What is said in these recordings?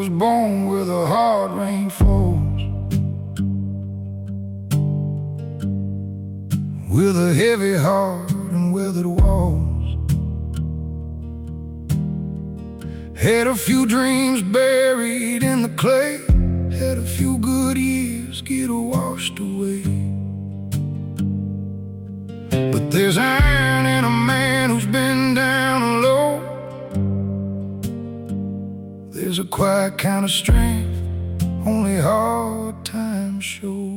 was born where the hard rain falls, with a heavy heart and weathered walls. Had a few dreams buried in the clay, had a few good years get washed away. But there's iron in a man who's been down low. There's a quiet kind of strength only hard times show.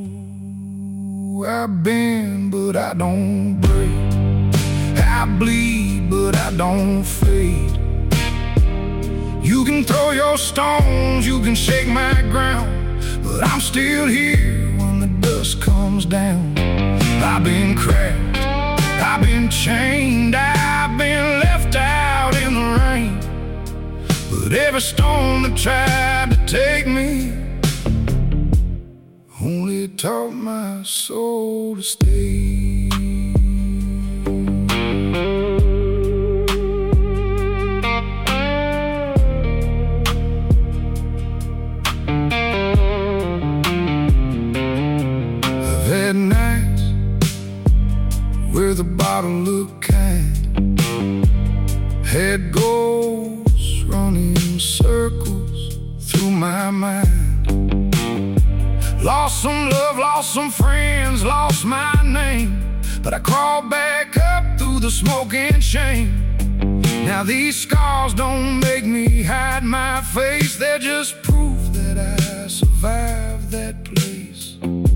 I bend, but I don't break. I bleed, but I don't fade. You can throw your stones, you can shake my ground, but I'm still here when the dust comes down. I've been cracked, I've been chained, I've been left out in the rain. But every storm that tried to take me only taught my soul to stay. I've had nights where the bottle looked kind, had ghosts running circles through my mind. Lost some love, lost some friends, lost my name, but I crawled back up through the smoke and shame. Now these scars don't make me hide my face, they're just proof that I survived that place.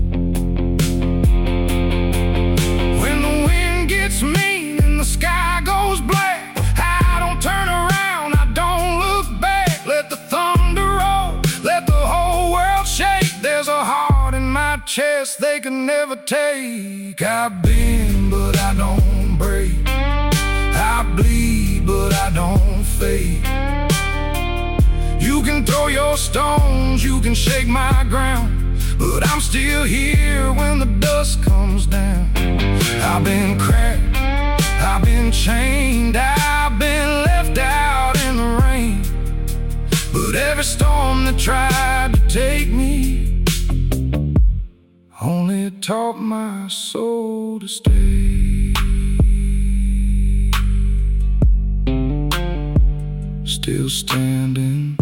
When the wind gets mean and the sky goes black, I don't turn around, I don't look back. Let the thunder roll, let the whole world shake. There's a heart in my chest they can never take. I bend, but I don't break. I bleed, but I don't fade. You can throw your stones, you can shake my ground, but I'm still here when the dust comes down. I've been cracked, I've been chained, I've been left out in the rain. But every storm that tried to take me only taught my soul to stay. Still standing,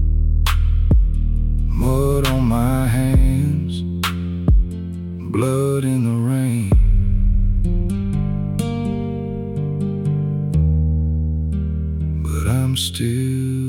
mud on my hands, blood in the rain. But I'm still